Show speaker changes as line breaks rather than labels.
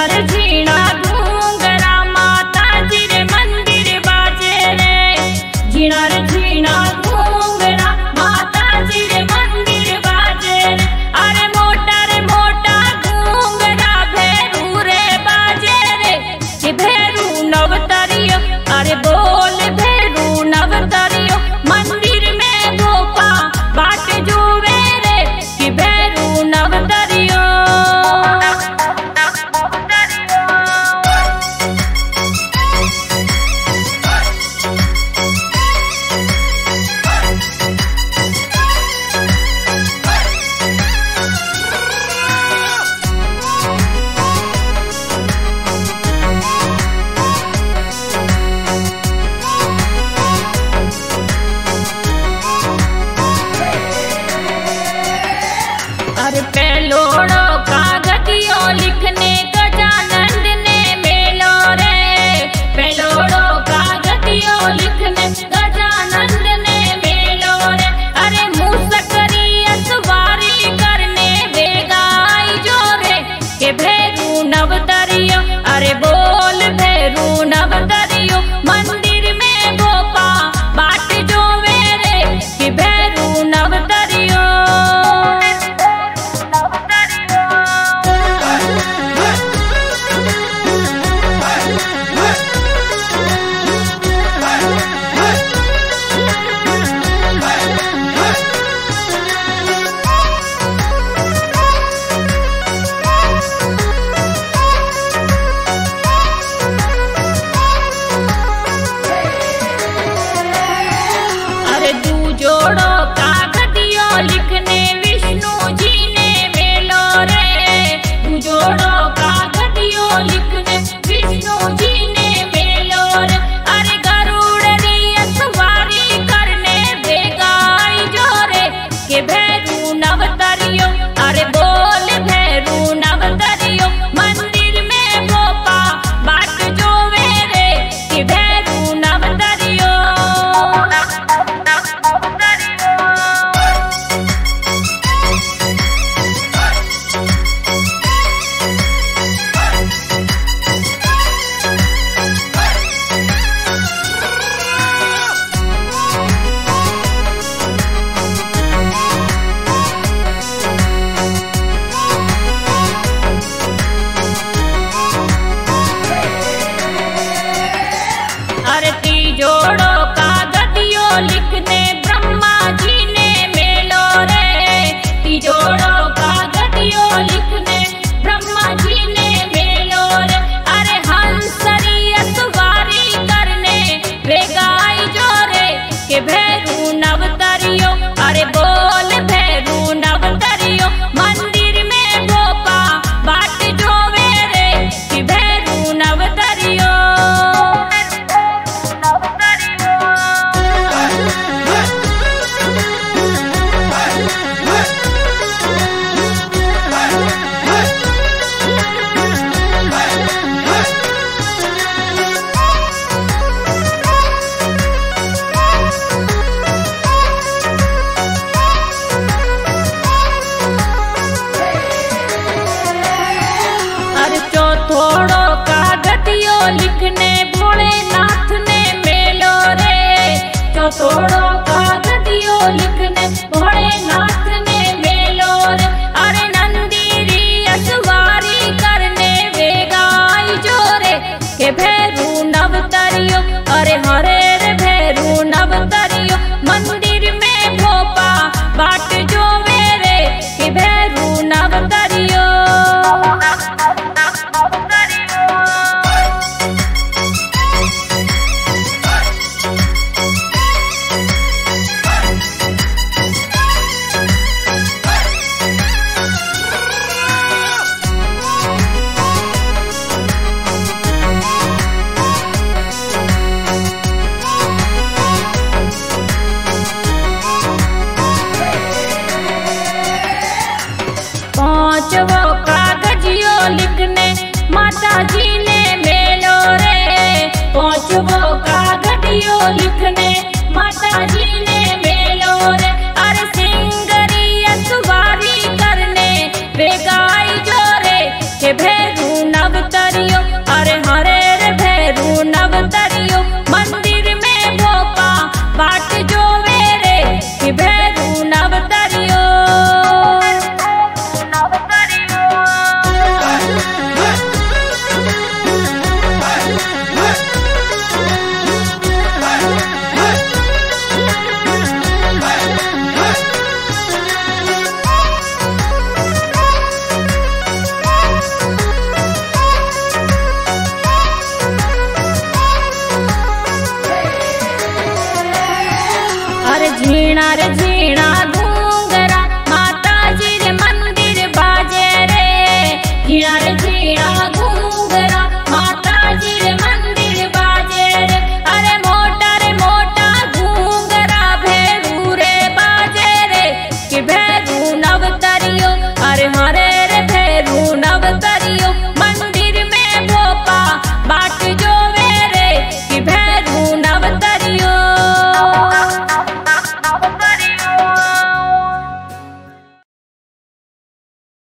रे झीणा घूंगरा माता जी रे मंदिर बाजे रे। झीणा रे झीणा घूंगरा माता जी रे मंदिर बाजे रे। अरे मोटा घूंगरा भैरू रे बाजे रे। कि भैरू नवतरियो अरे बोल भैरू नवतरियो मंदिर में गोपा बाट जोवे रे। कि भैरू नवतरियो अरे पेलोड़ो कागदियो लिखने गजानंद ने मेलो रे। पेलोड़ो कागदियो लिखने गजानंद ने मेलो रे। अरे मूसकरी असवारी करने बेगाई जो रे। के भैरू नवतरियो अरे बोल भैरू नवतरियो मंदिर में गोपा बाट जोवे रे। कि भैरू नवतरियो जोड़ो कागदियो लिखने विष्णु जी ने मेलो रे। तू जोड़ो कागदियो लिखने विष्णु जी ने मेलो रे। अरे गरुड़री असवारी करने बेगाई जो रे। के भैरू नवतरियो अरे बोल भैरू नवतरियो मंदिर में गोपा बाट जोवे रे। कि भैरू नवतरियो जोड़ो कागदियो लिखने ब्रह्मा जी ने मेलो रे। जोड़ो कागदियो लिखने ब्रह्मा जी ने मेलो रे। अरे हंसरी असवारी करने बेगाई जो रे। के भैरू नवतरियो अरे बोल भैरू नवतरियो मंदिर में गोपा बाट जोवे रे। कि भैरू नवतरियो थोड़ो कागदियो लिखने भोलेनाथ ने मेलो रे। जो थोड़ो कागदियो लिखने भोलेनाथ ने मेलो रे। अरे नंदीरी असवारी करने बेगाई जो रे। के भैरू नवतरियो अरे हरे रे भैरू नवतरियो मंदिर में गोपा बाट जोवे रे। कि भैरू नवतरियो पांचवो कागजियो लिखने माता जी ने मेलो रे। पांचवो कागजियो लिखने माता जी ने मेलो रे। अरे सिंगरी असवारी करने बेगाई जो रे। के भैरू नवता झीणा रे झीणा घूंघरा माता जी रे मंदिर बाजे रे झीणा रे झीणा